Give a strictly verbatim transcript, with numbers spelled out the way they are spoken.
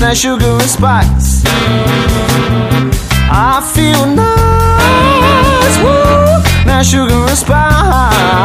now sugar and spice. I feel nice, woo, now sugar and spice.